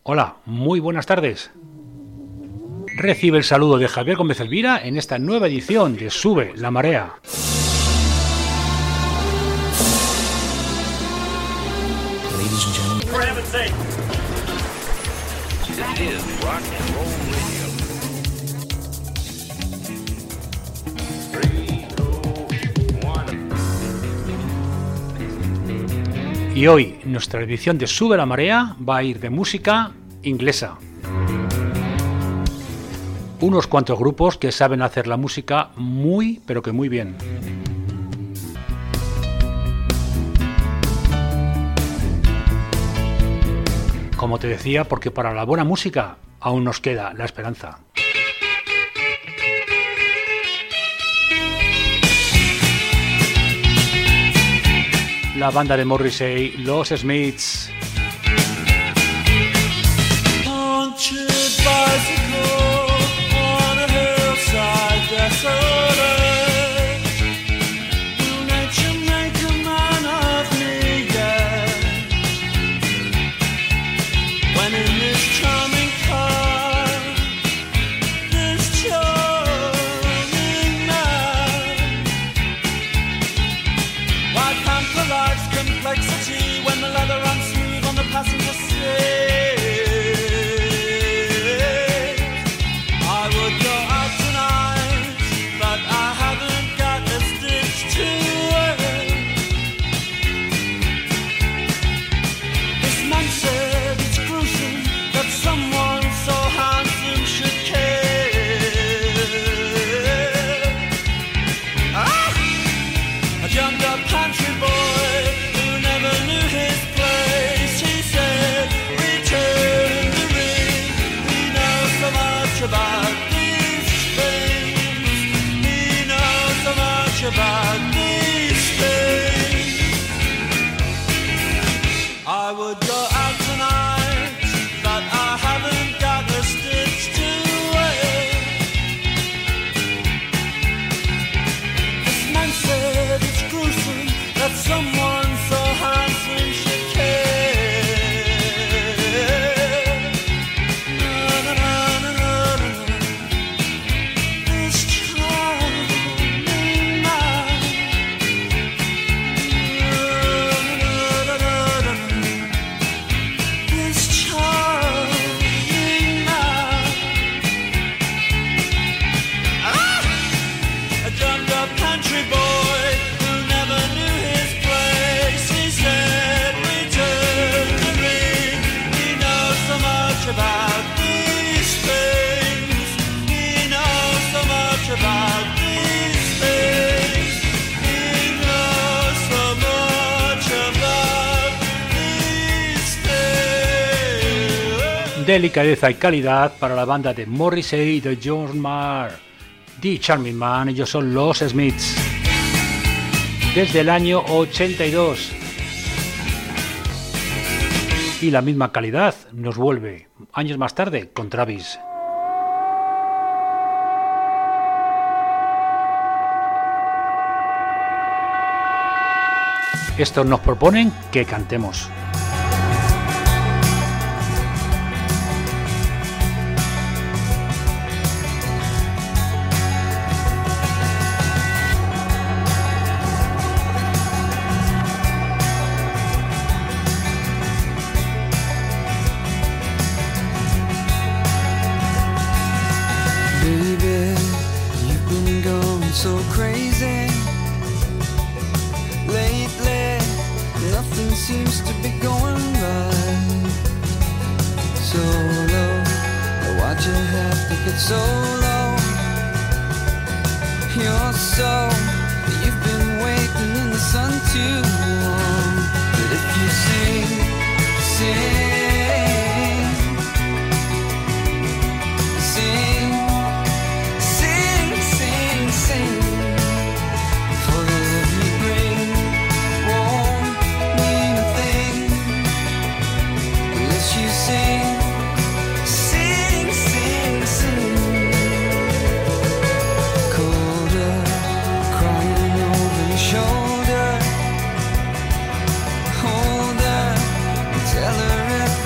Hola, muy buenas tardes. Recibe el saludo de Javier Gómez Elvira en esta nueva edición de Sube la Marea. Ladies and gentlemen, For heaven's sake. this is Rock and Roll Radio. 3, 2, 1. Y hoy nuestra edición de Sube la Marea va a ir de música inglesa. Unos cuantos grupos que saben hacer la música muy, pero que muy bien. Como te decía, porque para la buena música aún nos queda la esperanza. La banda de Morrissey, los Smiths. Delicadeza y calidad para la banda de Morrissey y de John Marr. The Charming Man, ellos son los Smiths. Desde el año 82. Y la misma calidad nos vuelve años más tarde con Travis. Estos nos proponen que cantemos. Tell her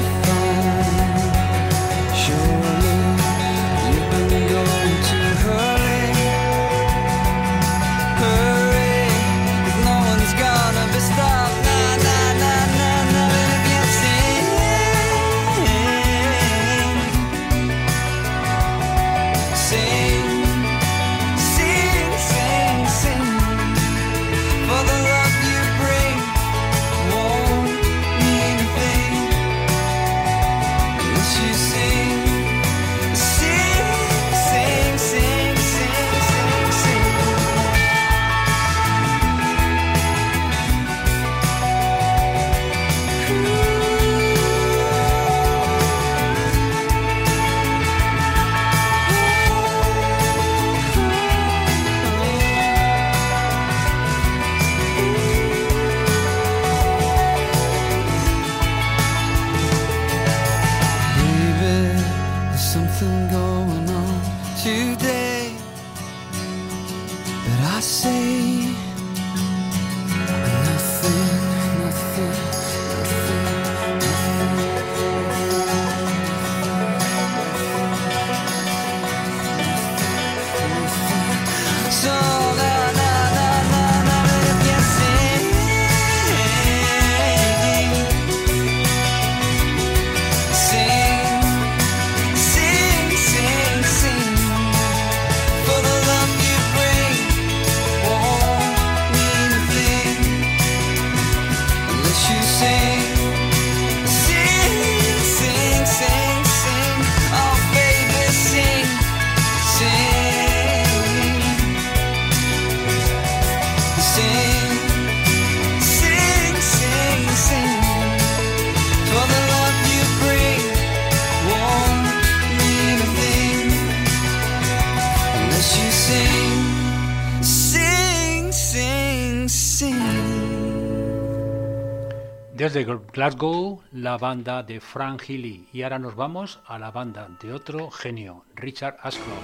Desde Glasgow, la banda de Frank Healy. Y ahora nos vamos a la banda de otro genio, Richard Ashcroft.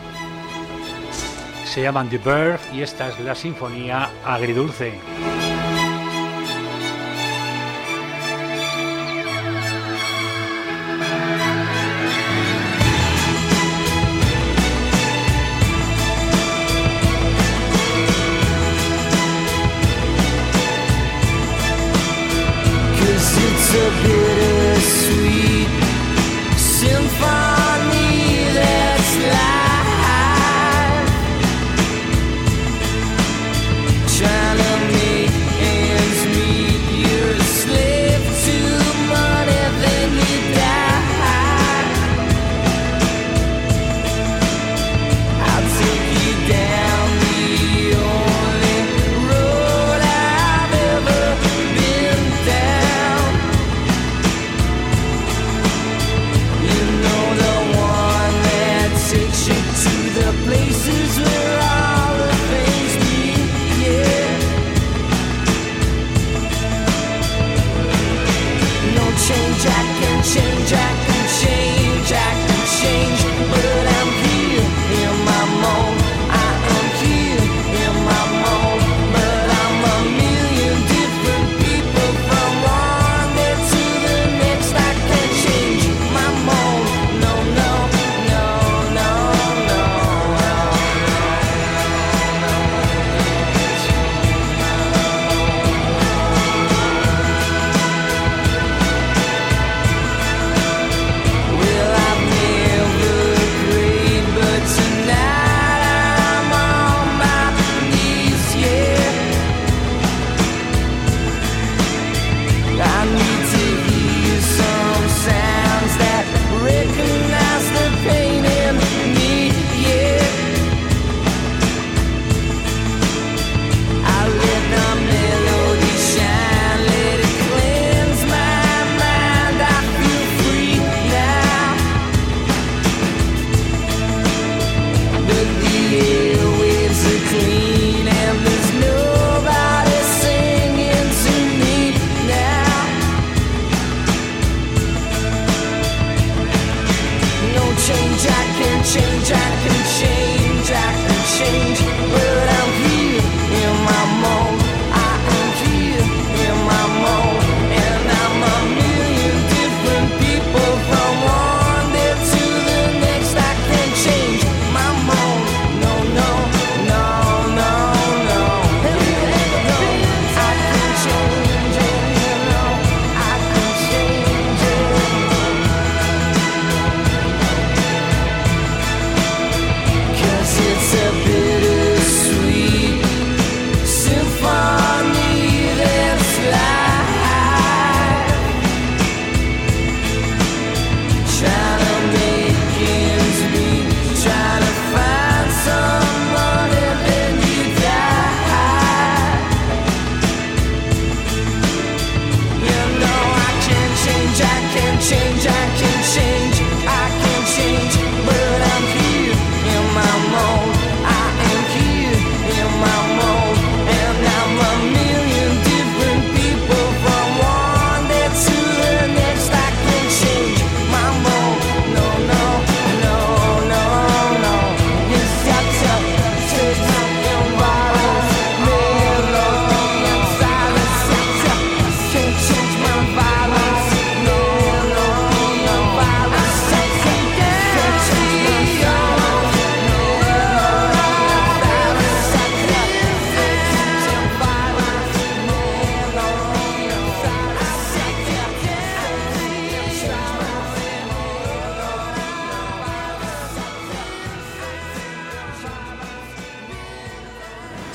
Se llaman The Birth y esta es la sinfonía agridulce. It's a bittersweet symphony that's live, trying to make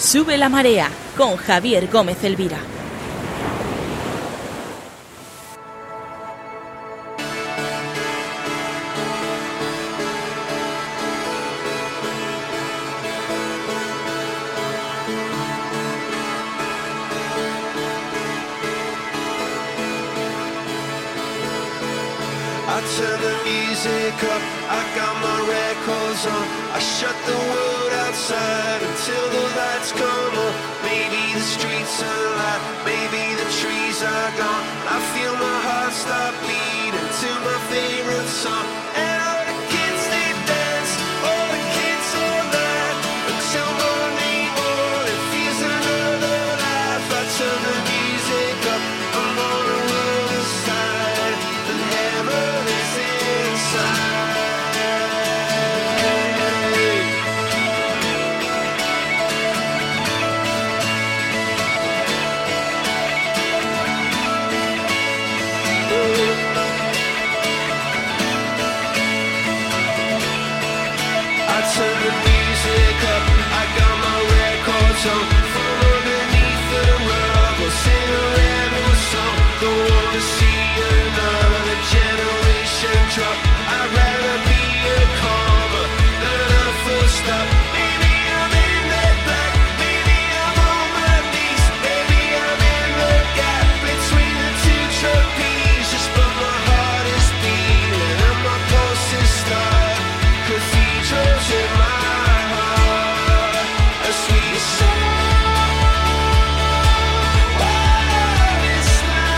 Sube la marea con Javier Gómez Elvira. I turn the music up, I got my records on. I shut the world outside until the lights come on. Maybe the streets are alive, maybe the trees are gone. I feel my heart start beating to my favorite song. And all the kids they dance, all the kids all night until morning morning feels another life. I turn the music up, I'm on the world aside. The heaven is inside. I turn the music up, I got my records on. From underneath the rug, we'll sing a rebel song. Don't wanna see another generation drop. I'd rather be a comma than a full stop. Maybe I'm in the black, maybe I'm on my knees, maybe I'm in the gap between the two trapezes. But my heart is beating and my pulse is starting. Cathedrals in my heart, a sweet song. What is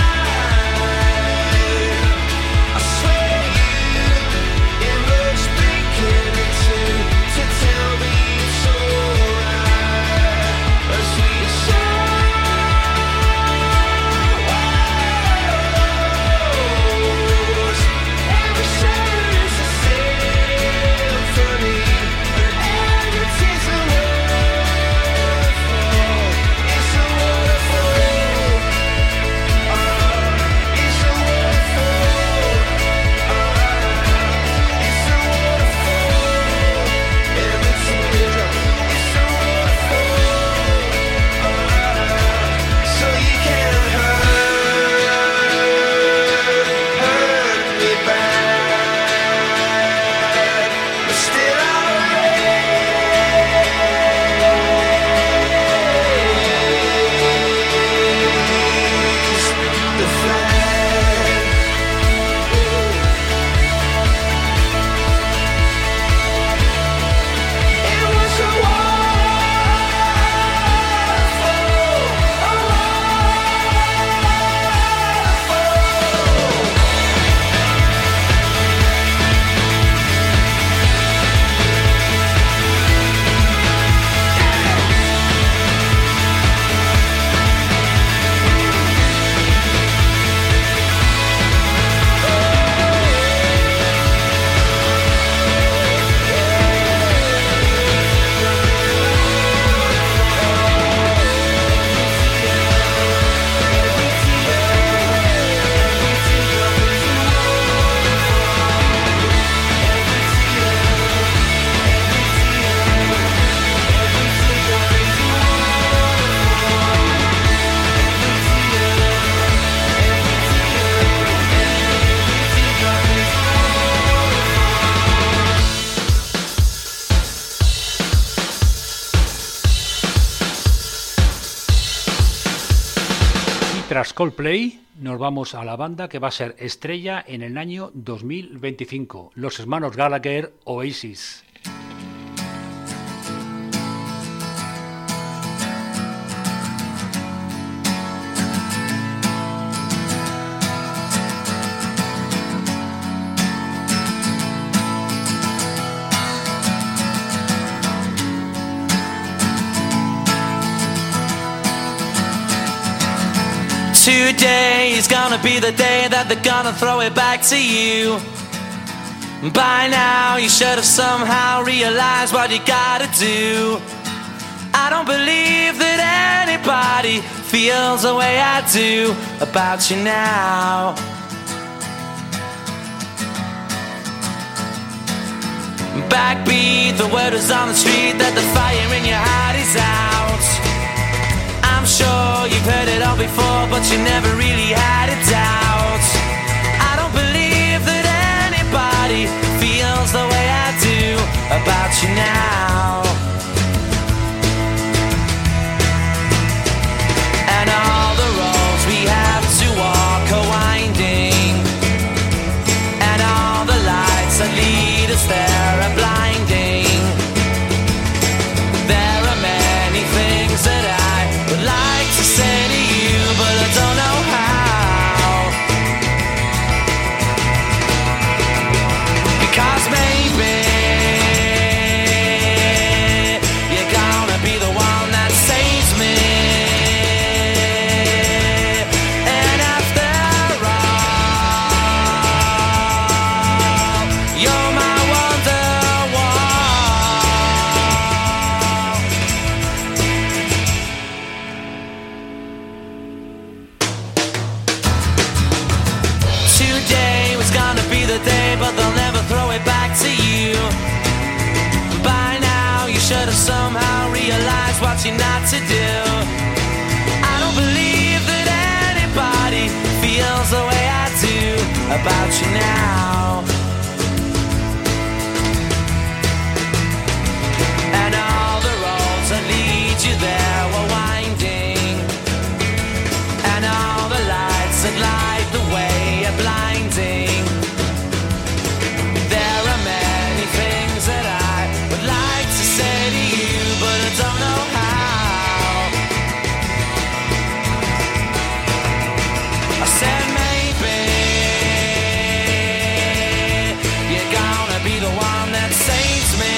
life? I swear it looks blinking to tell me it's alright. A sweet song. Every sound is a symphony, and every tear's a waterfall. It's a waterfall. It's a waterfall. It's a waterfall. Every teardrop is a waterfall. So you can't hurt me bad, but still I'll raise the flag. It was a waterfall, a waterfall. Y tras Coldplay nos vamos a la banda que va a ser estrella en el año 2025, los hermanos Gallagher, Oasis. Today is gonna be the day that they're gonna throw it back to you. By now you should have somehow realized what you gotta do. I don't believe that anybody feels the way I do about you now. Backbeat, the word is on the street that the fire in your heart is out. sure you've heard it all before, but you never really had a doubt. I don't believe that anybody feels the way I do about you now. And all the roads we have to walk are winding, and all the lights that lead us there are blinding. There are many things that I would like to say to you, but I don't know how. Because maybe you're gonna be the one that saves me. And after all, you're my Wonderwall. Today was gonna be the day, but they'll never throw it back to you. By now you should have somehow realized what you're not to do. I don't believe that anybody feels the way I do about you now. And all the roads that lead you there were winding, and all the lights that light the way are blinding. There are many things that I would like to say to you, but I don't know how. I said maybe you're gonna be the one that saves me.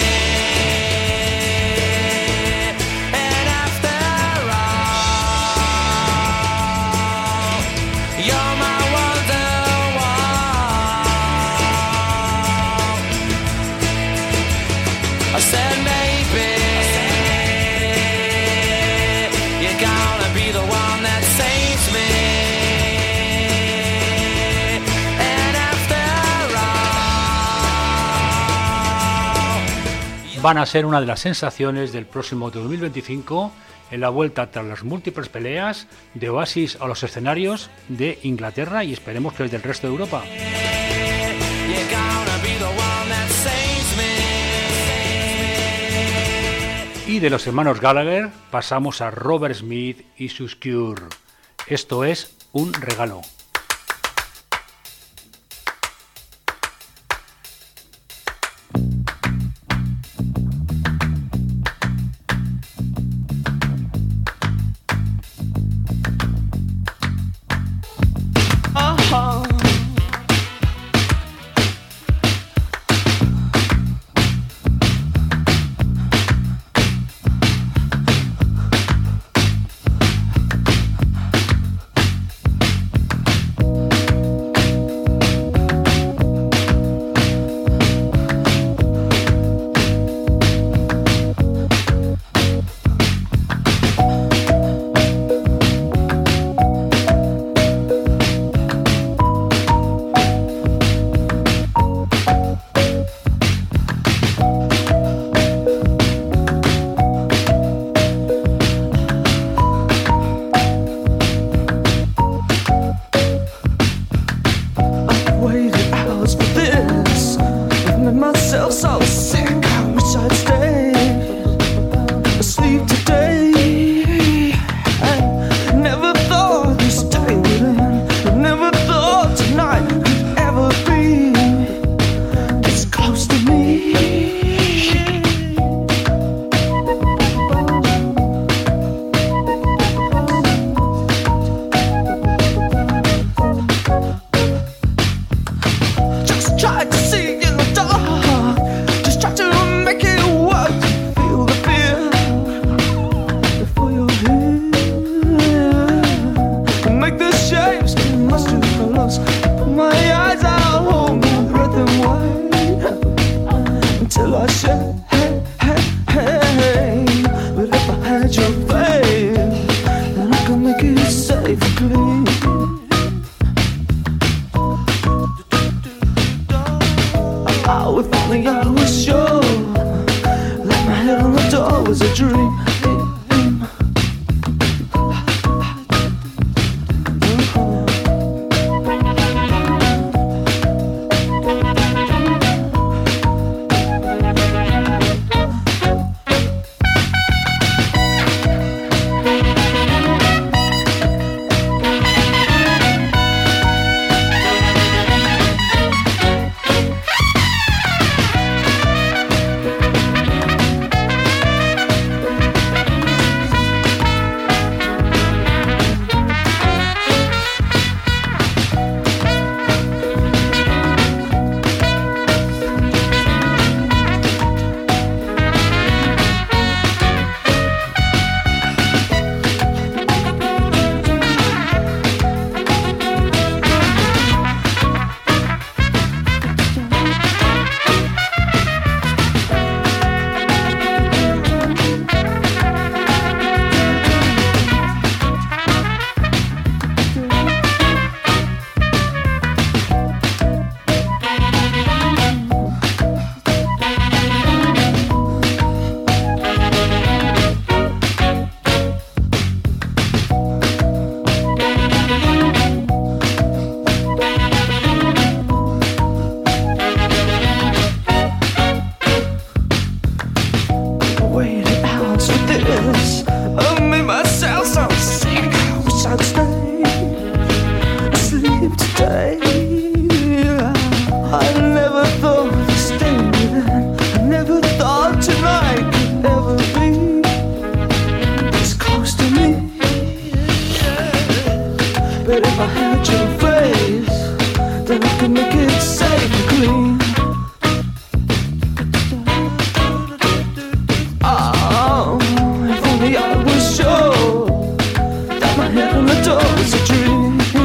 And after all, you're my Wonderwall. I said maybe you're gonna be the one that saves me. And after all, Van a ser una de las sensaciones del próximo 2025 en la vuelta tras las múltiples peleas de Oasis a los escenarios de Inglaterra y esperemos que del resto de Europa. you're gonna be the one that saves me. Y de los hermanos Gallagher pasamos a Robert Smith y sus Cure. Esto es un regalo. was a dream. I had your face, then I could make it safe and clean. Oh, if only I was sure that my head on the door was a dream.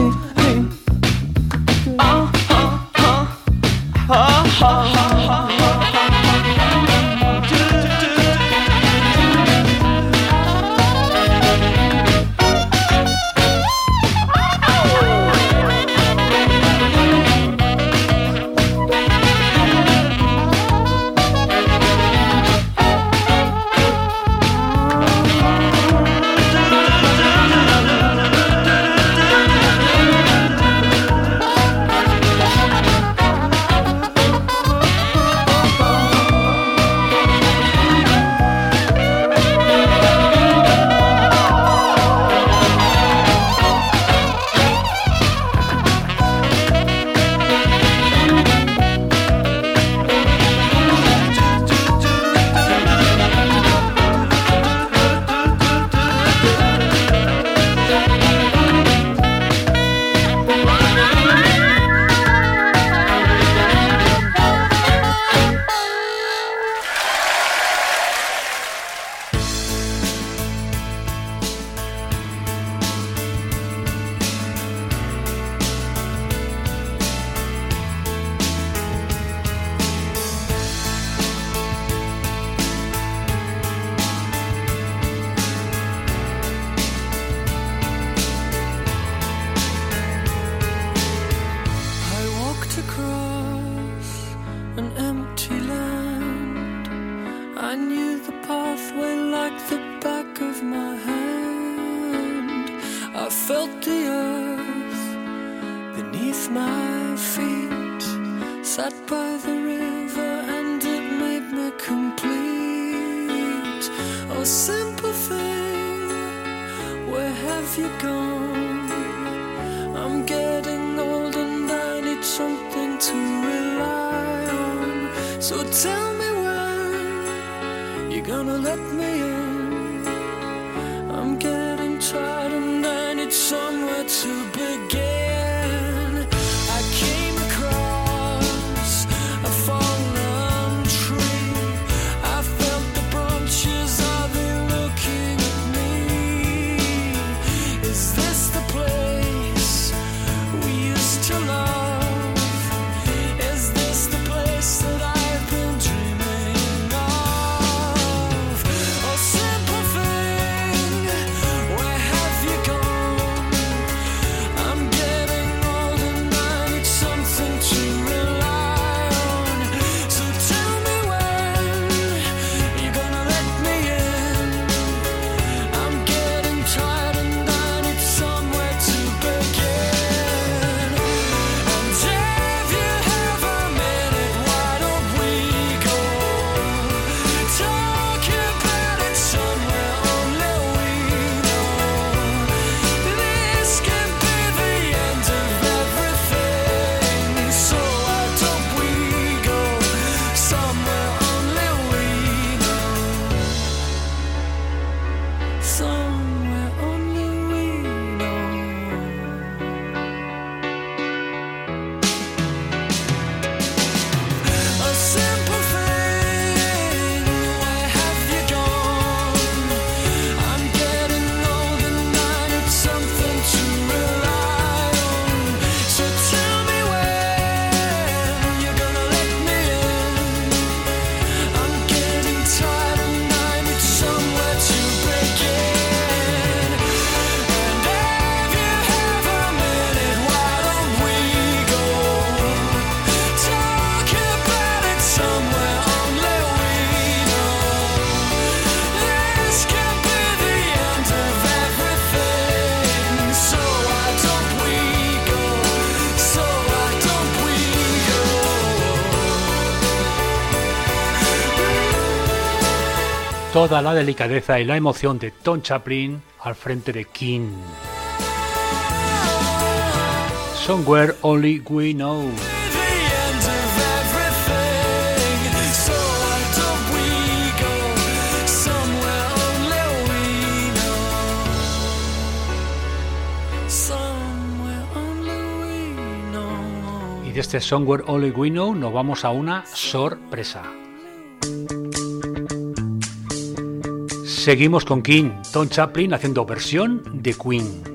Toda la delicadeza y la emoción de Tom Chaplin al frente de King. Somewhere Only We Know. Somewhere de este Somewhere Only We Know nos vamos a una sorpresa. Seguimos con King, Tom Chaplin haciendo versión de Queen.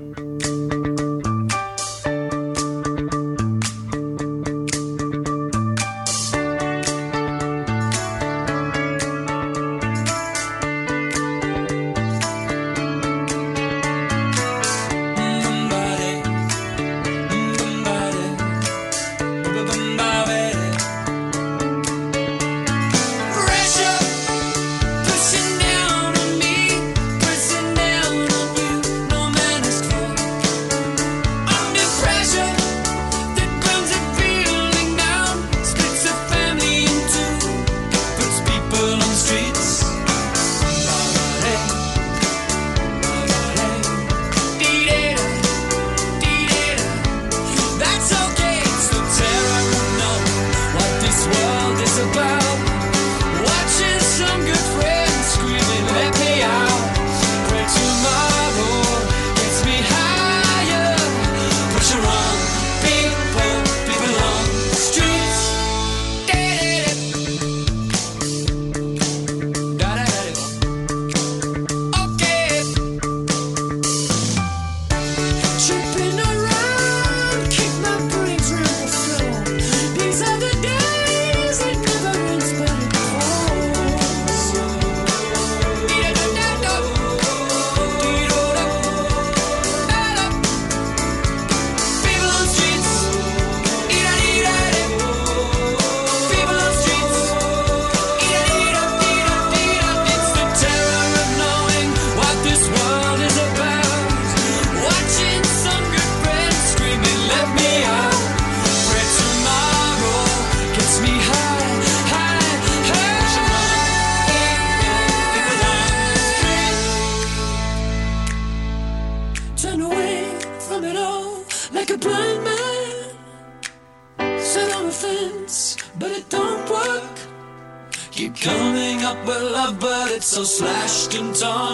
So slashed and torn.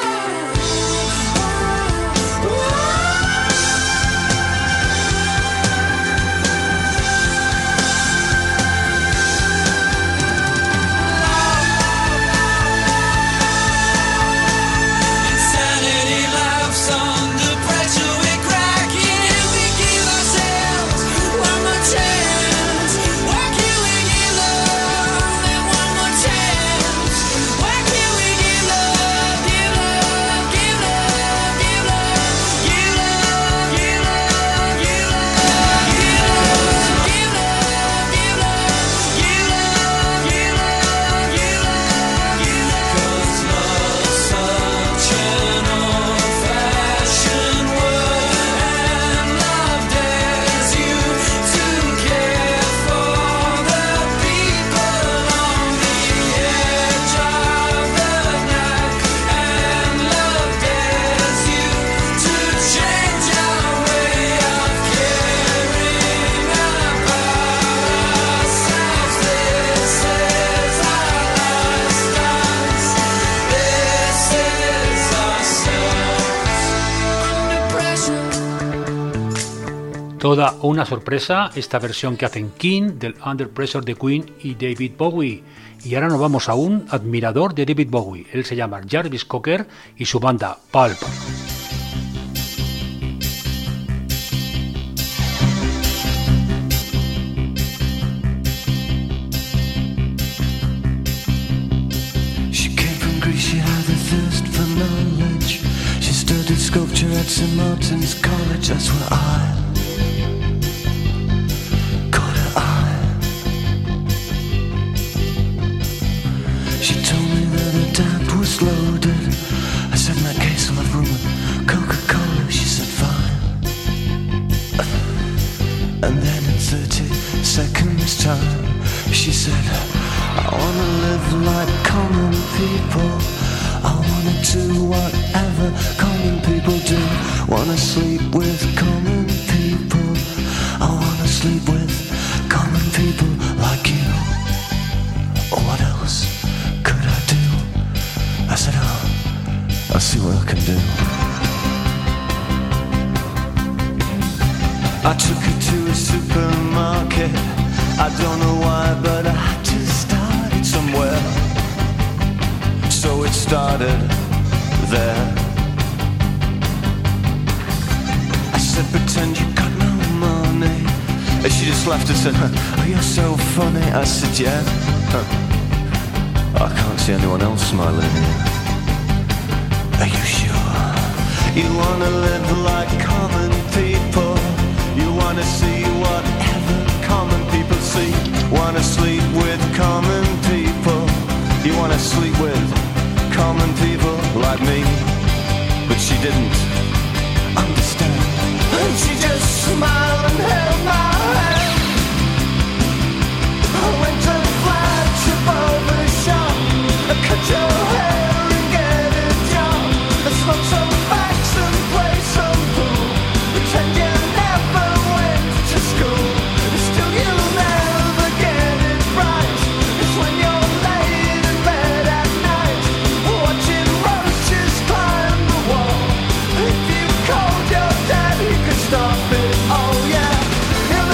Toda una sorpresa esta versión que hacen King del Under Pressure de Queen y David Bowie. Y ahora nos vamos a un admirador de David Bowie. Él se llama Jarvis Cocker y su banda Pulp. Sculpture at St. Martin's College, that's where I caught her eye. She told me that her dad was loaded. I said, in that case I'll have room with Coca-Cola. She said, fine. And then in 30 seconds time she said, I wanna live like common people. I wanna do whatever common people do. Wanna sleep with common people. I wanna sleep with common people like you. What else could I do? I said, oh, I'll see what I can do. I took her to the supermarket. I don't know why, but I had to start it somewhere. So it started there. I said, pretend you got no money. And she just laughed and said, oh, you're so funny. I said, yeah. I can't see anyone else smiling here. Are you sure? You wanna live like common people. You wanna see whatever common people see. Wanna sleep with common people. You wanna sleep with common people like me. But she didn't understand. And she just smiled and held my hand. I went to the flagship barber shop. I cut your hair and get a job. I smoke some facts and play some pool. Pretend you never went to school. Still you'll never get it right. It's when you're laid in bed at night, watching roaches climb the wall. If you called your dad, he could stop it. Oh yeah, he'll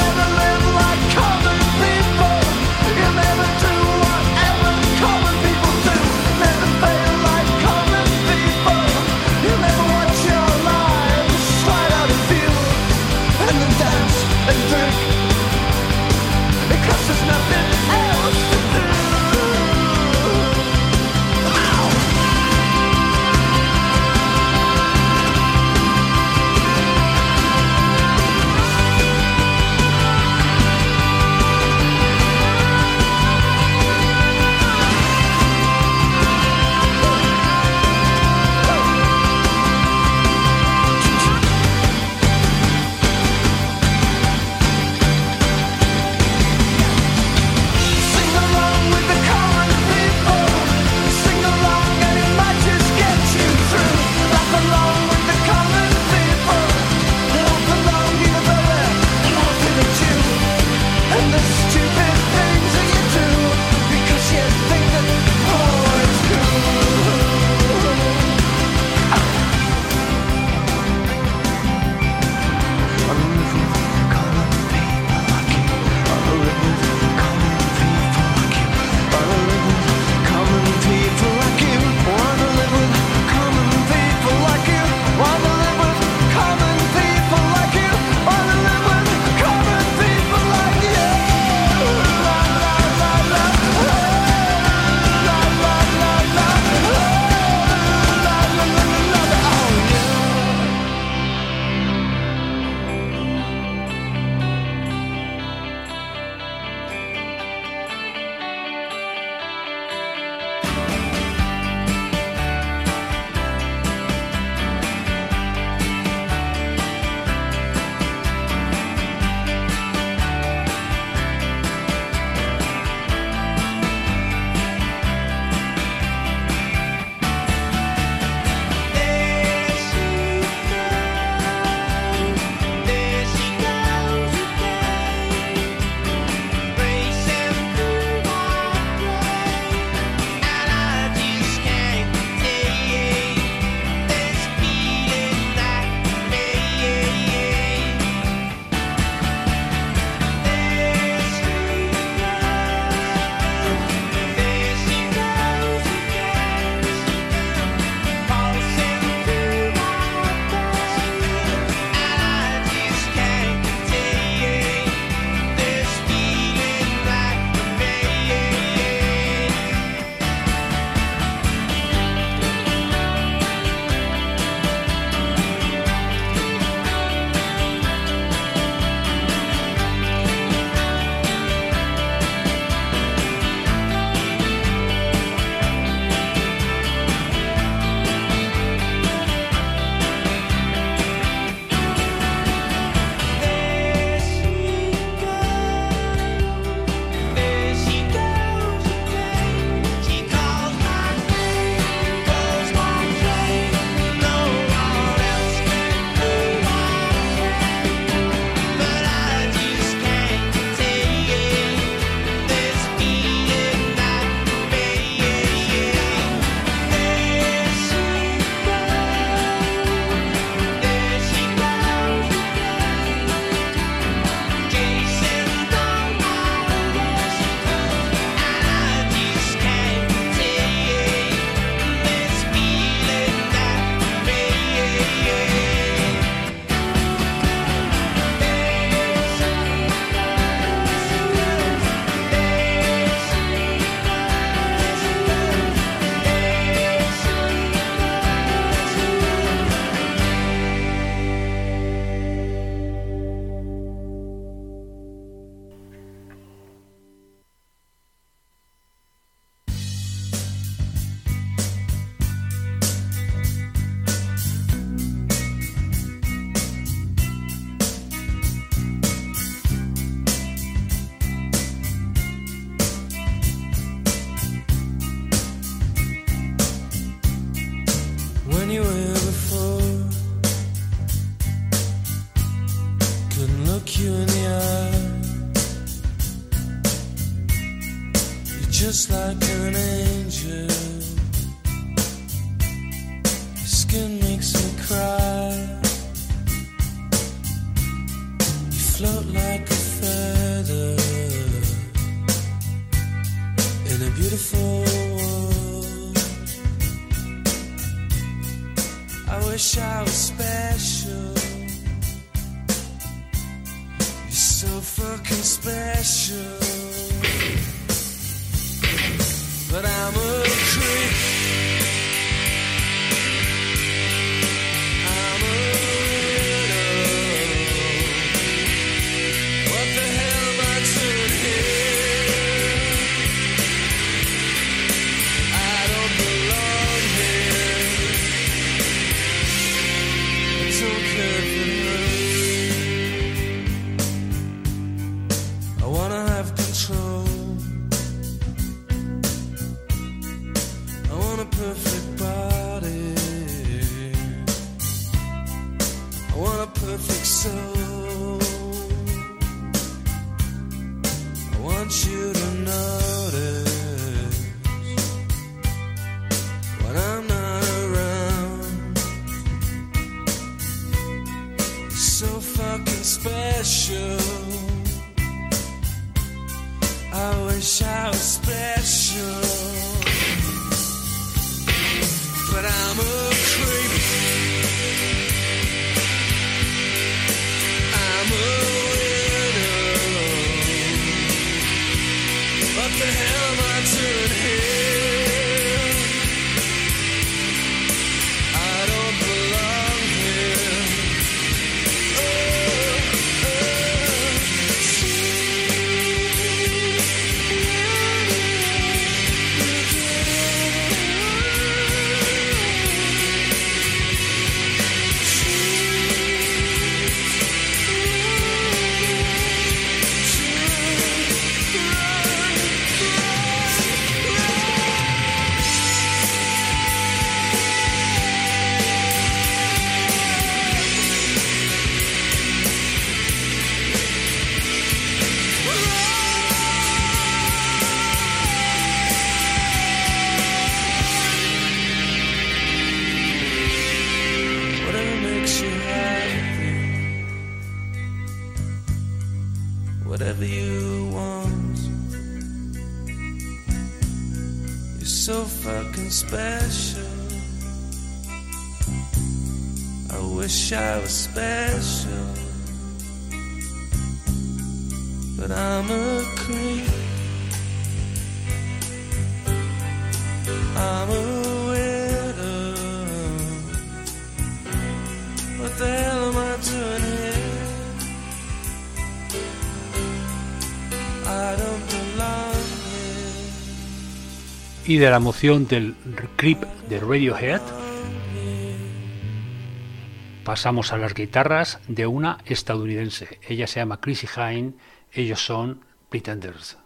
just like an angel. Your skin makes me cry. You float like a feather in a beautiful world. I wish I was special. You're so fucking special. But I'm a creep. I'm a widow. What the hell am I doing here? I don't belong here. I don't care for her. I wanna have control. Perfect body. I want a perfect soul. I want you to notice when I'm not around. You're so fucking special. I wish I was special. But I'm a creep. I'm a widow. What the hell am I doing here? I don't belong here. Whatever you want. You're so fucking special. I wish I was special. But I'm a creep. I'm a widow. What the hell am I doing here? Y de la emoción del Creep de Radiohead pasamos a las guitarras de una estadounidense. Ella se llama Chrissie Hynde, ellos son Pretenders.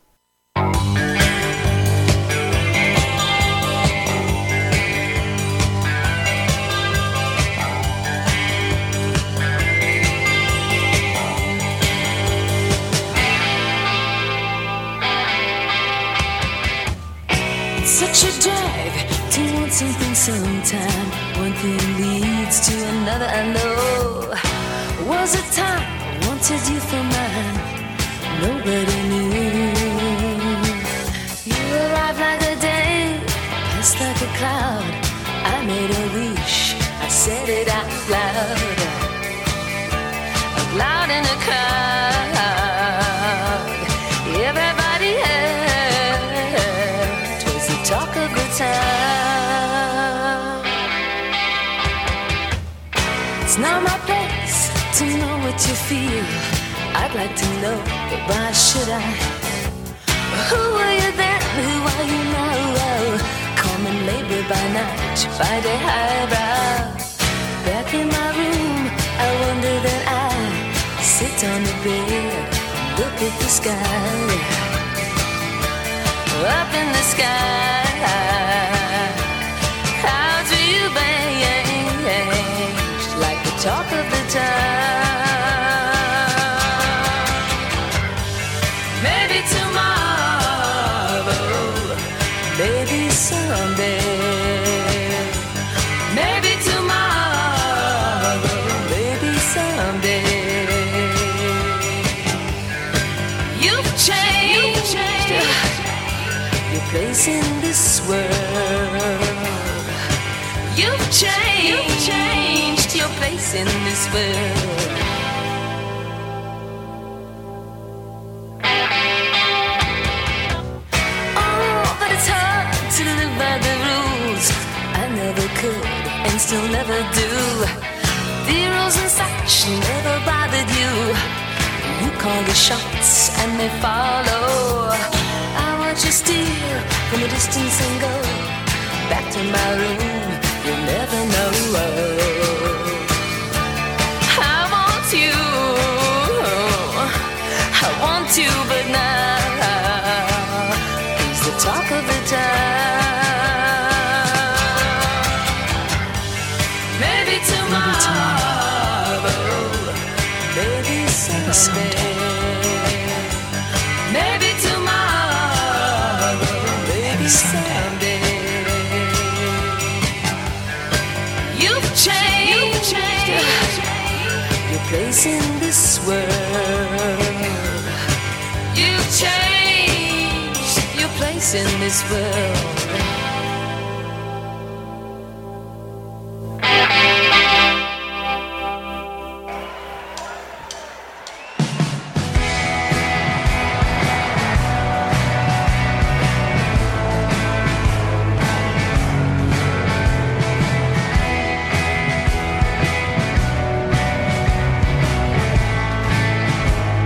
Such a drag to want something sometime. One thing leads to another. I know was a time I wanted you for mine. Nobody knew. You arrived like a day, passed like a cloud. I made a wish, I said it out loud. Out loud in a crowd. Everybody had talk a good time. It's not my place to know what you feel. I'd like to know, but why should I? Who were you then? Who are you now? Common labor by night, by day highbrow. Back in my room, I wonder that I sit on the bed, look at the sky. Up in the sky, how do you change like the talk of the town? Maybe tomorrow place in this world. You've changed your place in this world. Oh, but it's hard to live by the rules. I never could and still never do. The rules and such never bothered you. You call the shots and they follow. I watch you steal from a distance and go back to my room. You'll never know. I want you, but now he's the talk of the town. Maybe tomorrow, maybe someday. Maybe tomorrow, maybe someday. You've changed your place in this world. You've changed your place in this world.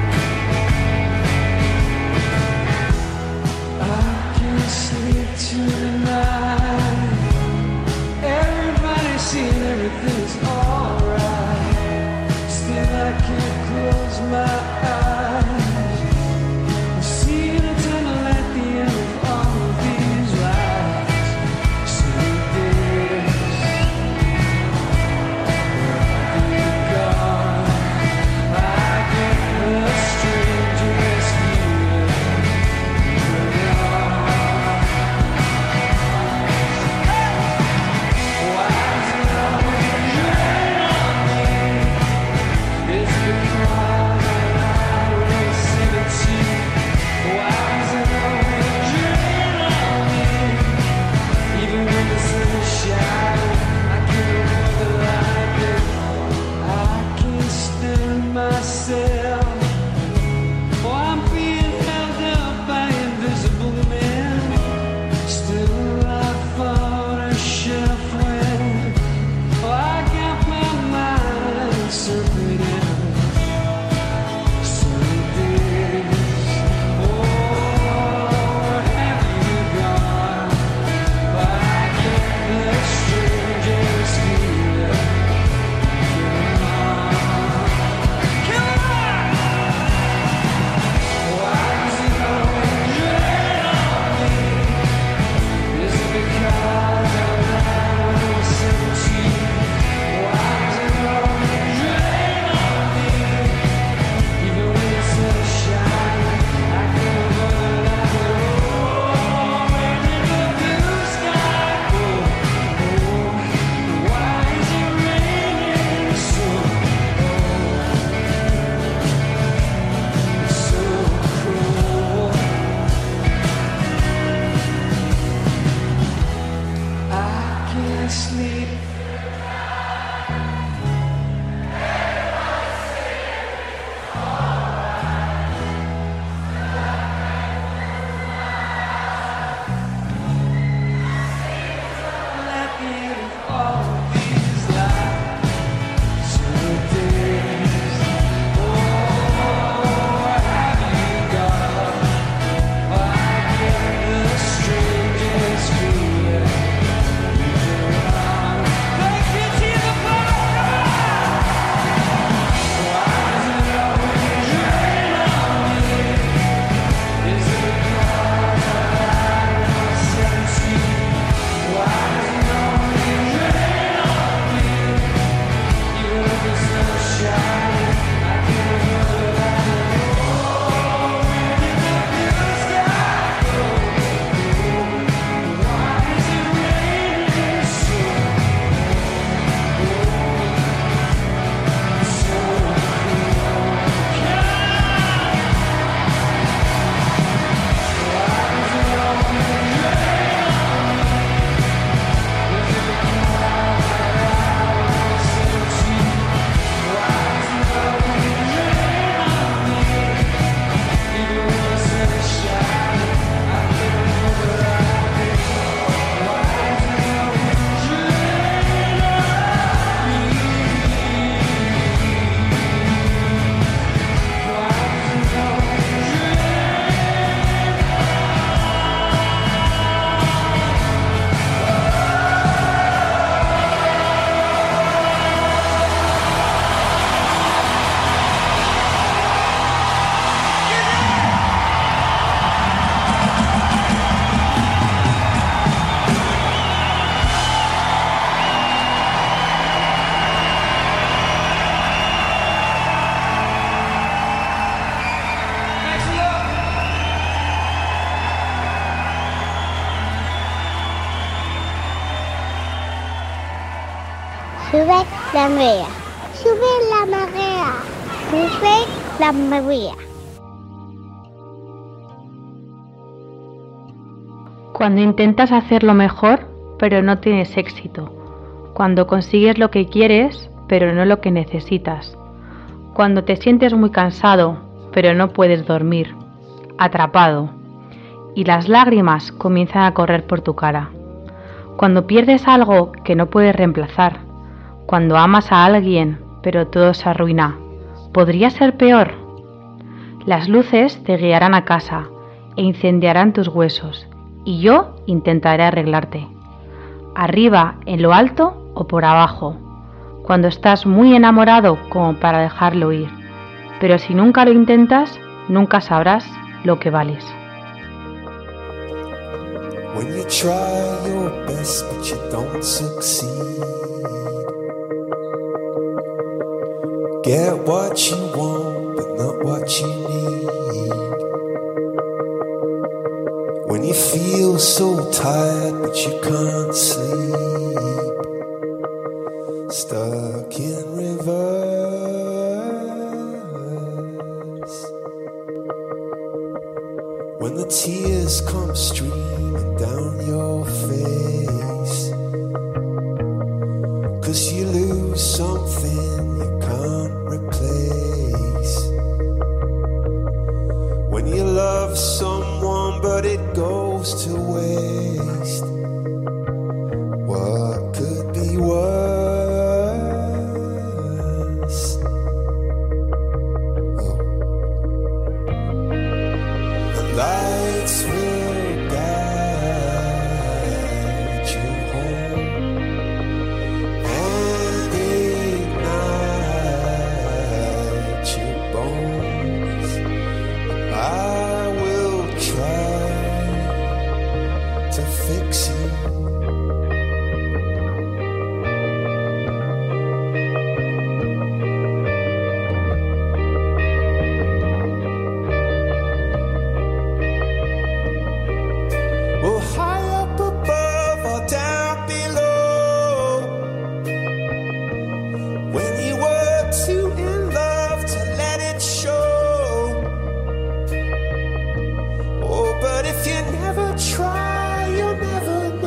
To Sube la marea. Sube la marea. Sube la marea. Cuando intentas hacerlo mejor, pero no tienes éxito. Cuando consigues lo que quieres, pero no lo que necesitas. Cuando te sientes muy cansado, pero no puedes dormir. Atrapado. Y las lágrimas comienzan a correr por tu cara. Cuando pierdes algo que no puedes reemplazar. Cuando amas a alguien, pero todo se arruina. ¿Podría ser peor? Las luces te guiarán a casa e incendiarán tus huesos. Y yo intentaré arreglarte. Arriba, en lo alto o por abajo. Cuando estás muy enamorado como para dejarlo ir. Pero si nunca lo intentas, nunca sabrás lo que vales. When you try your best but you don't succeed, get what you want but not what you need. When you feel so tired but you can't sleep, stuck in reverse. When the tears come streaming down your face, 'cause you lose something you can't replace. When you love someone but it goes to waste, what could be worse? Oh. The lights will guide you home and ignite your bones. I will try to fix you. Well, high up above or down below, when you were too in love to let it show. Oh, but if you never try, you'll never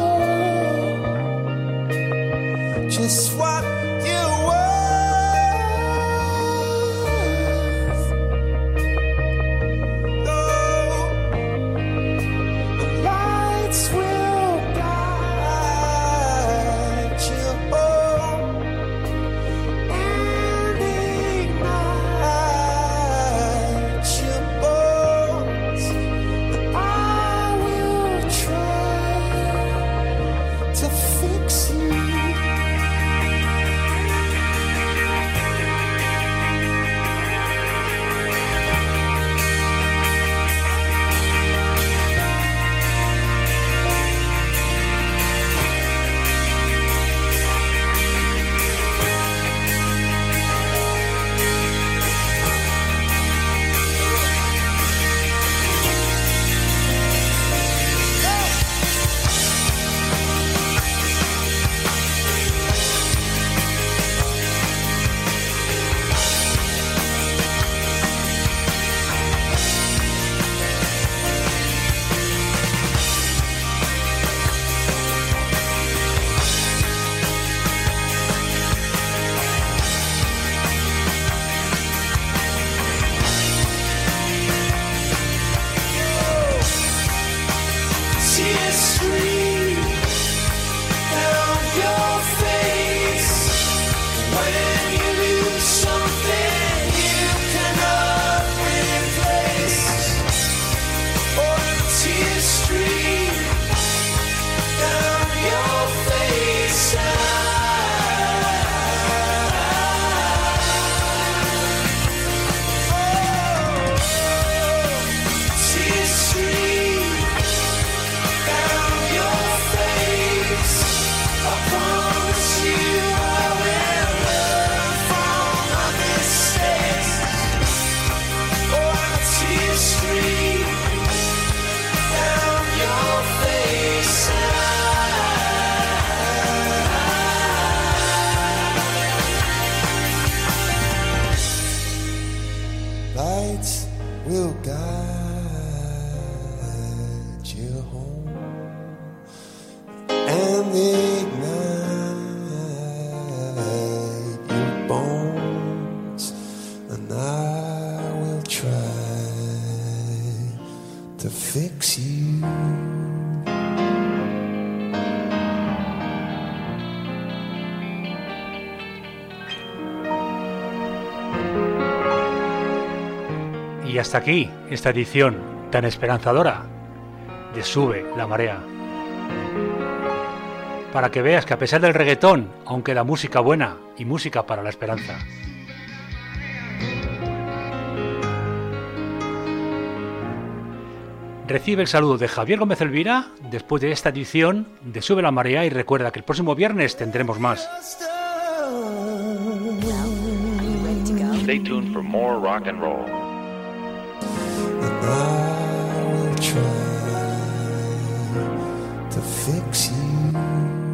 fix you. Y hasta aquí esta edición tan esperanzadora de Sube la Marea. Para que veas que a pesar del reggaetón, aún queda música buena y música para la esperanza. Recibe el saludo de Javier Gómez Elvira después de esta edición de Sube la Marea y recuerda que el próximo viernes tendremos más. Stay tuned for more rock and roll. I will try to fix you.